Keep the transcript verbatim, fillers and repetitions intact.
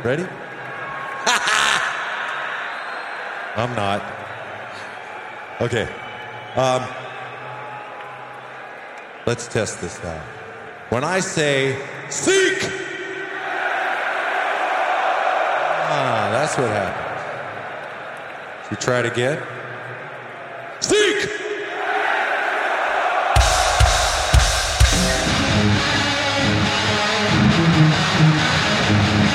Ready? I'm not. Okay. Um, let's test this out. When I say seek, ah, that's what happens. Should we try it again?